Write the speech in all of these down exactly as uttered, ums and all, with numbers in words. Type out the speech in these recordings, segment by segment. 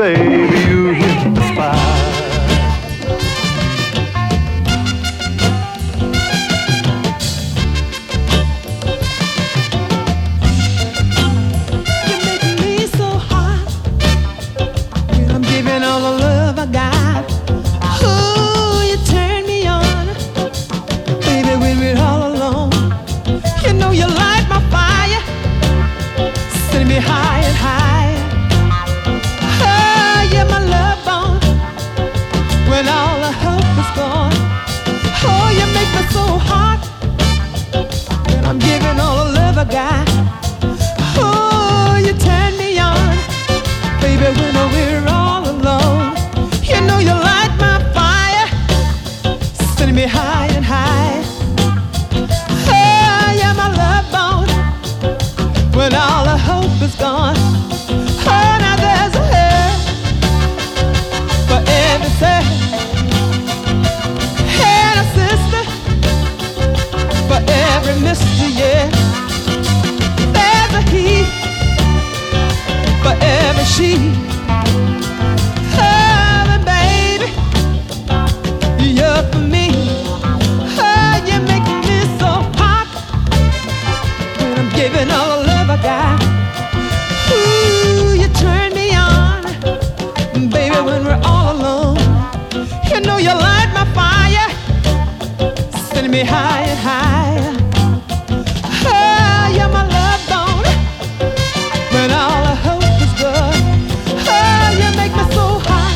baby, you inspire. All the love I got. Ooh, you turn me on, baby, when we're all alone. You know you light my fire, send me high and high. Oh, you're my love bone when all the hope is gone. Oh, you make me so hot, and I'm giving all the love I got. Oh, you turn me on, baby, when we're all alone. You know you light my fire, sending me high and high. Oh, you're my love bone when all the hope is gone. Oh, now there's a hurt for every sad, and a sister for every mystery, yeah. There's a he for every she. For me, oh, you make me so hot when I'm giving all the love I got. Ooh, you turn me on, baby, when we're all alone. You know you light my fire, sending me high and high. Oh, you're my love bone when all the hope is gone. Oh, you make me so hot.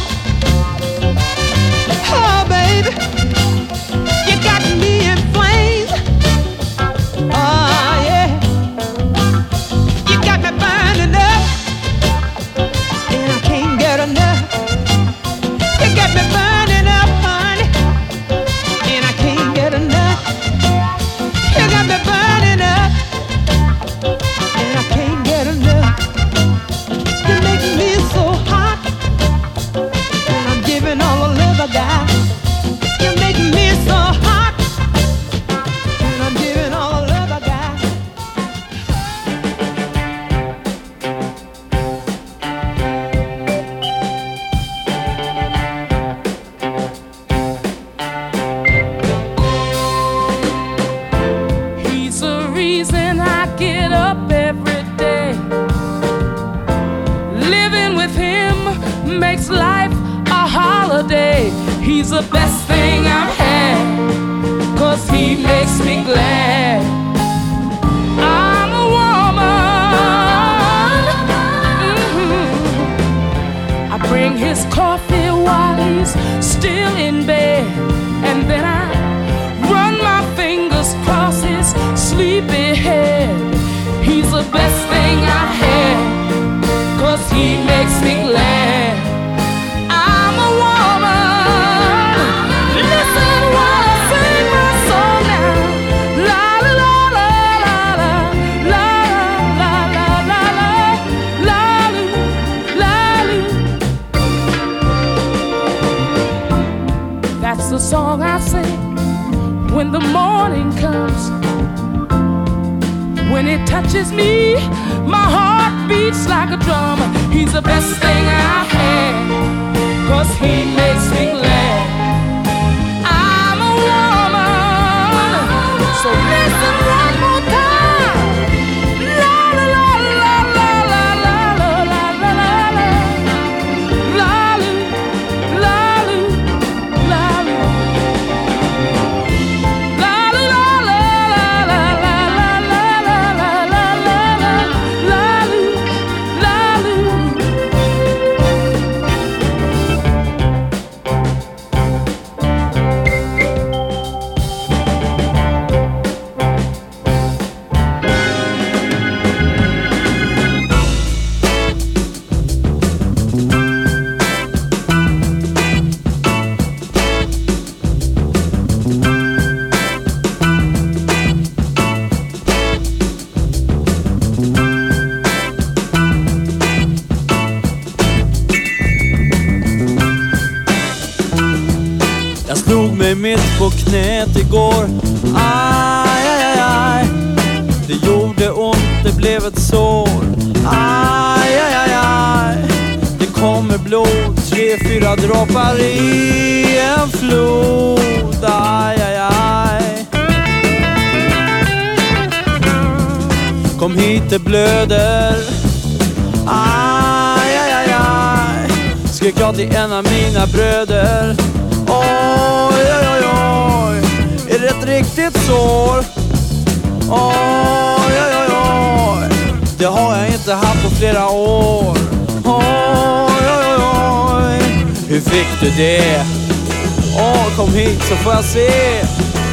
Oh, baby, you got me in flames. Oh, yeah. You got me burning up, and I can't get enough. You got me burning up, honey, and I can't get enough. You got me burning up, and I can't get enough. You make me so hot, and I'm giving all the love I got. You make me so hot, and I'm giving all the love I got. He's the reason I get up every day. Living with him makes life a holiday. He's the best thing I've had, 'cause he makes me glad. I'm a woman. Mm-hmm. I bring his coffee while he's still in bed, and then I run my fingers across his sleepy head. He's the best thing I've had, 'cause he makes me glad. I'm a woman. Listen while I sing my song now. La la la la la la la la la la la la. That's the song I sing when the morning comes. When it touches me, my heart beats like a drum. He's the best thing I've had, 'cause he makes me glad. I'm a woman, so listen one more time. La la la la la la la la la la la la la la la. slog mig mitt på knät igår. Aj, aj, aj. Det gjorde ont, det blev ett sår. Aj, aj, aj, aj. Det kommer blod tre, fyra droppar i en flod. Aj, aj, aj. Kom hit, det blöder. Aj, aj, aj, aj. Skrek jag till en av mina bröder. Oj, oj, oj, oj. Är det ett riktigt sår? Oj, oj, oj, oj. Det har jag inte haft på flera år. Oj, oj, oj, oj. Hur fick du det? Åh, kom hit så får jag se.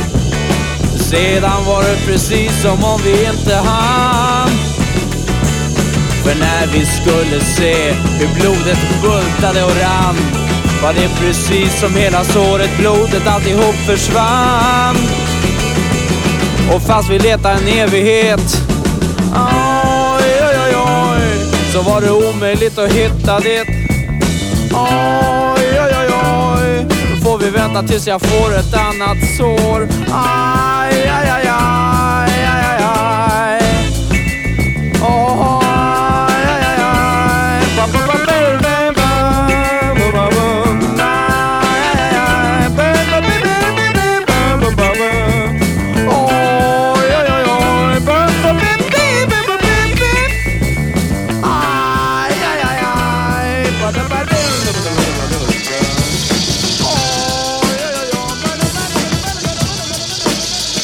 Sedan var det precis som om vi inte hann. För när vi skulle se hur blodet bultade och rann, var det precis som hela såret, blodet alltihop försvann. Och fast vi letar en evighet, oj, oj, oj, oj, så var det omöjligt att hitta det. Oj, oj, oj, oj. Då får vi vänta tills jag får ett annat sår. Aj, aj, aj, aj, aj, aj, aj. Oh, aj, aj, aj, aj. Ba, ba, ba, ba, ba, ba, ba, ba. Aj, aj, aj. Ba, ba, ba, ba, ba, ba, ba, ba. Oj, oj, oj, oj. Ba, ba, ba, ba, ba, ba, ba. Aj, aj, aj, aj. Ba, ba, ba, ba, ba, ba, ba. Oj, oj, oj, oj.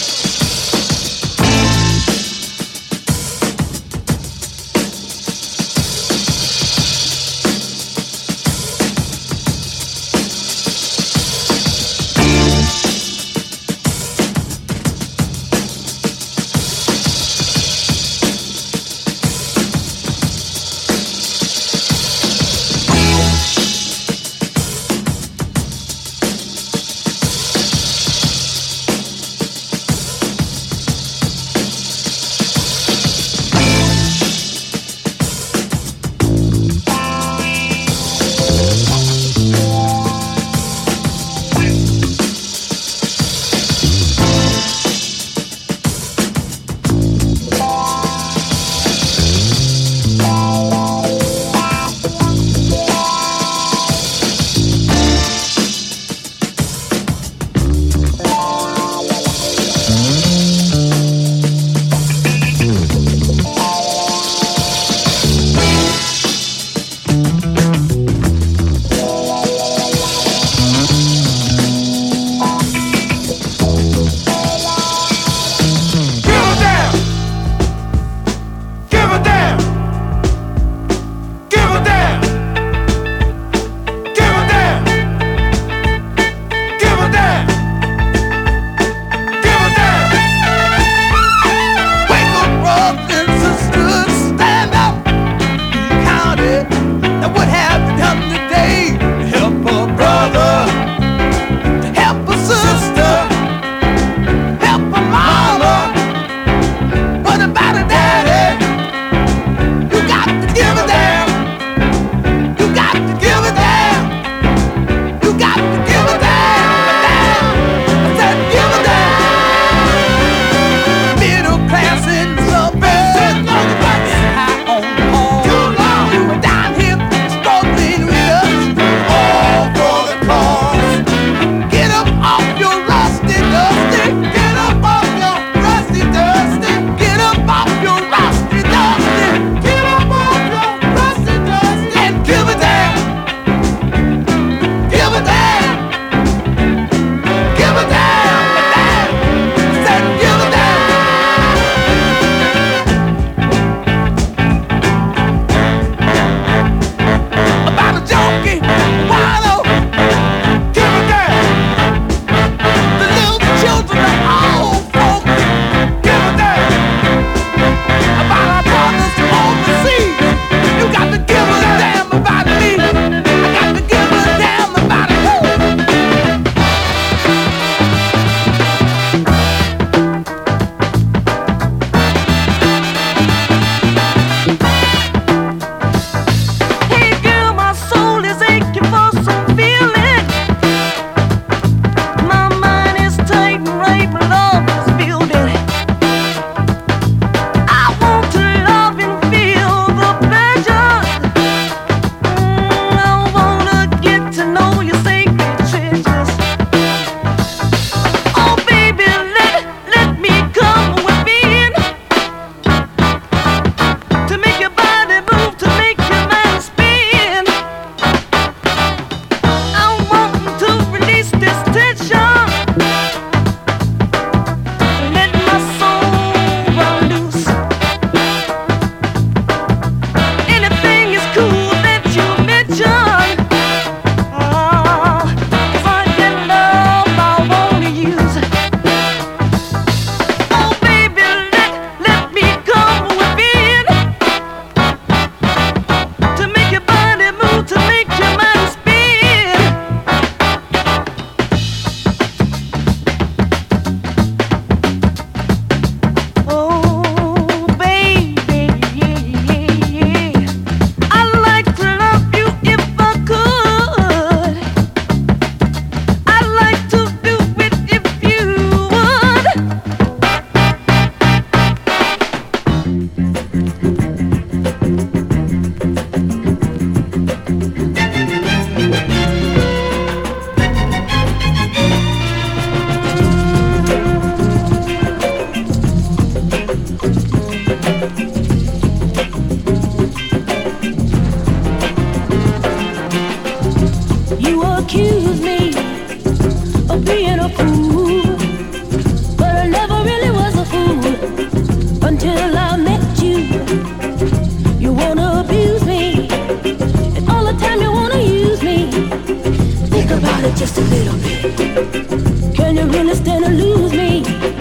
just a little bit. Can you really stand to lose me?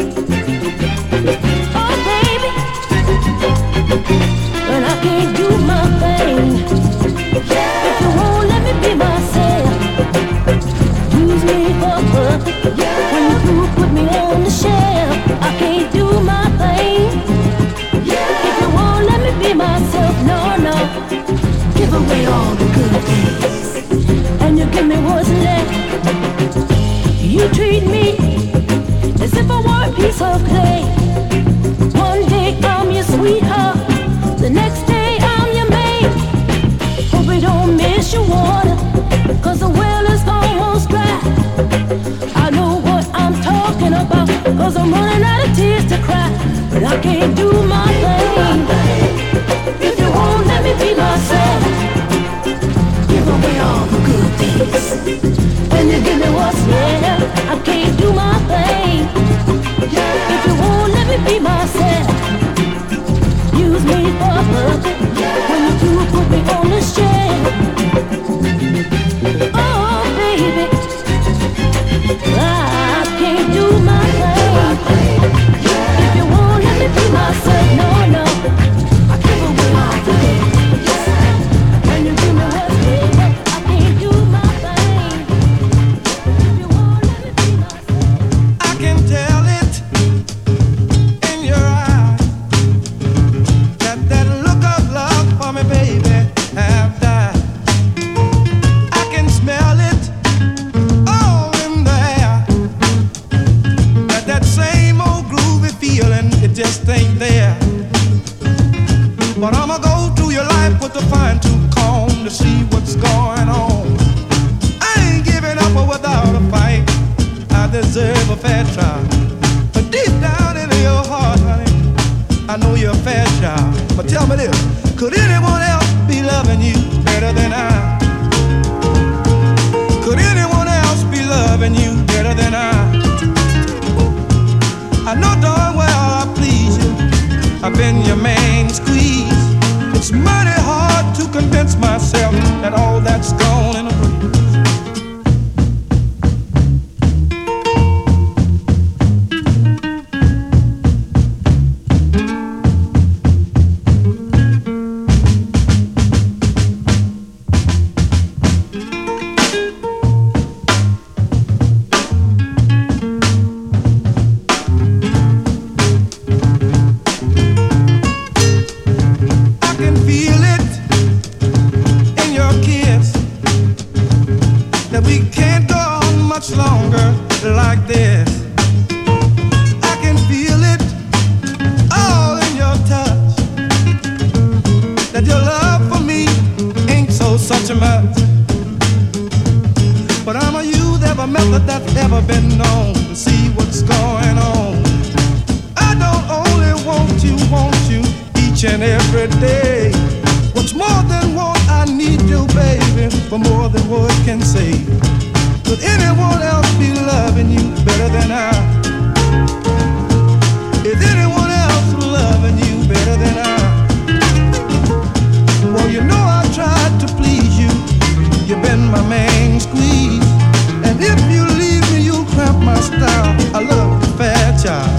Oh, baby, and I can't do my thing. If you won't let me be myself, use me for fun. When you put me on the shelf, I can't do my thing. If you won't let me be myself, no, no, give away all the good things, and you give me what's left. You treat me as if I were a piece of clay. One day I'm your sweetheart, the next day I'm your maid. Hope we don't miss your water, cause the well is almost dry. I know what I'm talking about, cause I'm running out of tears to cry. But I can't do my thing if you won't let me be myself. Give away all the good things, and you give me what's left. I can't do my thing if you won't let me be myself. Use me for a purpose when you do put me on the shelf. Oh, baby, I can't do my thing if you won't let me be myself. No, no, I give away all the things, when you give me what's left. I can't do my thing if you won't let me be myself. I can tell it in your eyes that that look of love for me, baby, have died. I can smell it all in the air, that that same old groovy feeling, it just ain't there. But I'ma go through your life with a fine-tooth comb to see what's going on. I ain't giving up without a fight. I deserve a fair trial. But deep down in your heart, honey, I know you're a fair child. But tell me this, could anyone else be loving you better than I? Could anyone else be loving you better than I? I know darn well I please you. I've been your main squeeze. It's mighty hard to convince myself that all that's gone in a breeze. I can feel it in your kiss that we can't go on much longer like this. I can feel it all in your touch, that your love for me ain't so such a much. But I'ma use every method that's ever been known to see what's going on. I don't only want you, want you each and every day. What's more than what I need you, baby, for more than words can say. Could anyone else be loving you better than I? Is anyone else loving you better than I? Well, you know I tried to please you. You've been my main squeeze. And if you leave me, you'll cramp my style. I love you, fair child.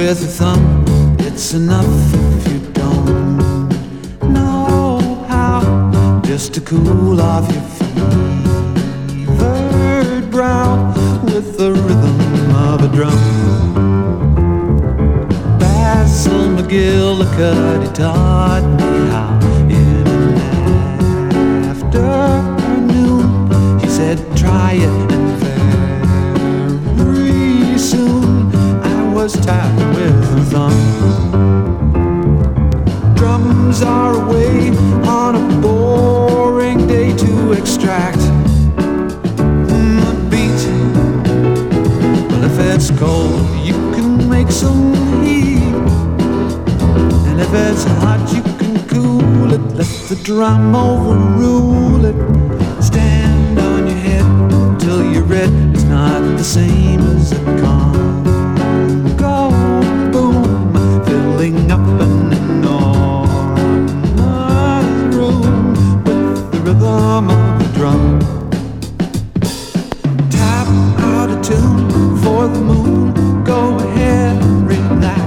with your thumb. It's enough if you don't know how, just to cool off your fevered brow with the rhythm of a drum. Basil McGillicuddy taught me how in an afternoon. He said, try it, and very soon I was tired with the thumb. Drums are away on a boring day to extract the beat. Well, if it's cold, you can make some heat, and if it's hot, you can cool it. Let the drum overrule it. Stand on your head till you're red. It's not the same as a Congo boom, filling up an enormous room with the rhythm of the drum. Tap out a tune for the moon. Go ahead and relax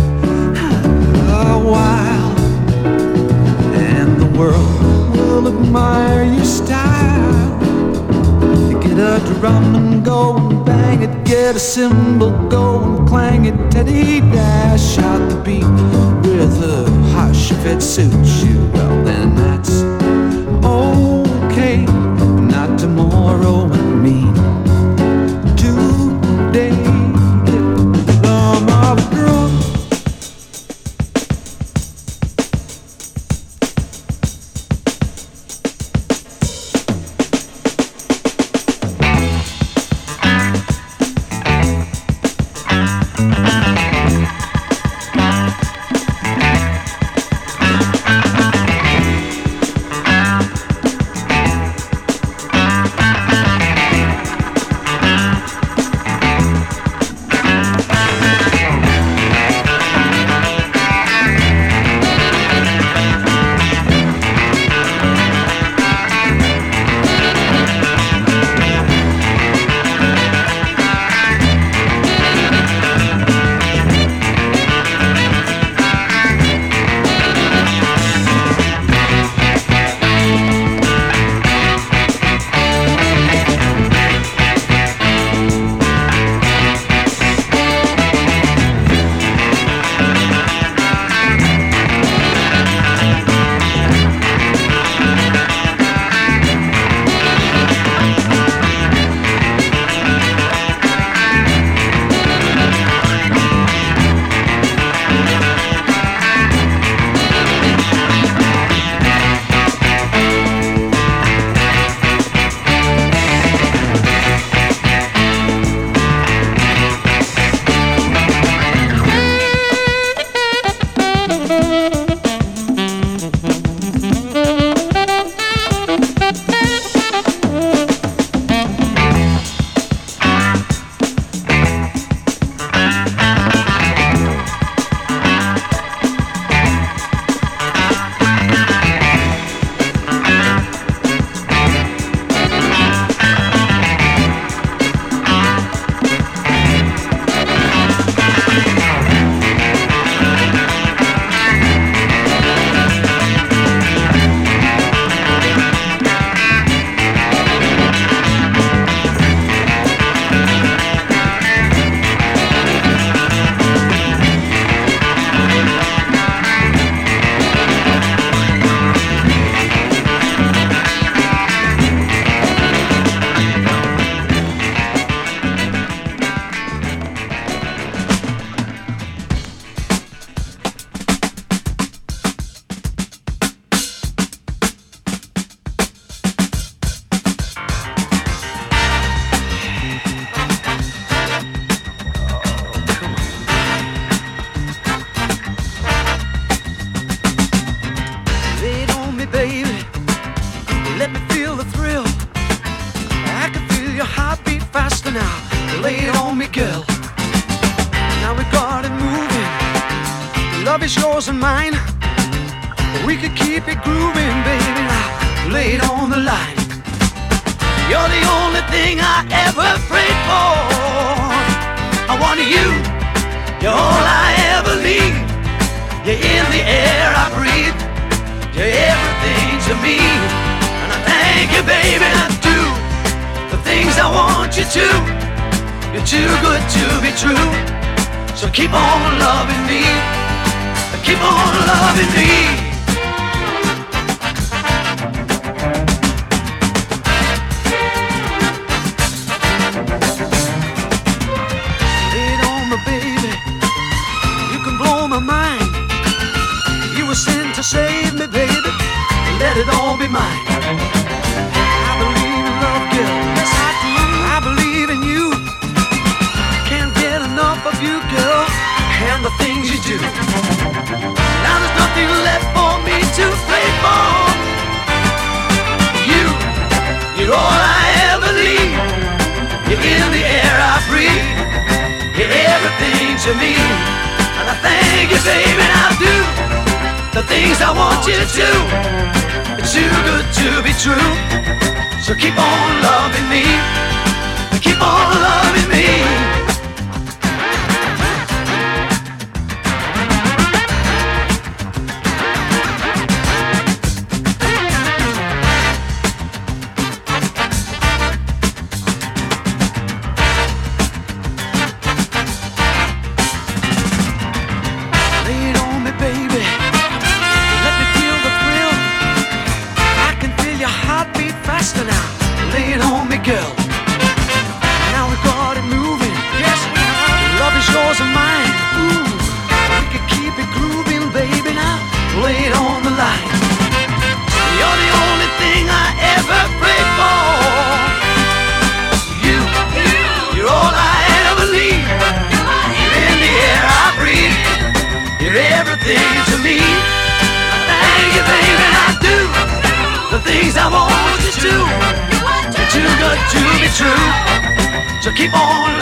a while, and the world will admire your style. Get a drum and go and bang it. Get a cymbal, go and clang it. Teddy dash out the beat with a hush. If it suits you, well then that's okay. Not tomorrow and me. Today, get the drum of the drum. love is yours and mine. We could keep it grooving, baby, now lay it on the line. You're the only thing I ever prayed for. I wanted you You're all I ever need. You're in the air I breathe. You're everything to me. And I thank you, baby, I do the things I want you to. You're too good to be true. So keep on loving me. Keep on loving me. Lay it on me, baby. You can blow my mind. You were sent to save me, baby. Let it all be mine. I believe in love, girl. Yes, I do. I believe in you. Can't get enough of you, girl, and the things you do. Now there's nothing left for me to play for. You, you're all I ever need. You're in the air I breathe. You're everything to me. And I thank you, baby, I do the things I want you to do. It's too good to be true. So keep on loving me. Keep on loving me. Things I want you to. You're too good to be true. So keep on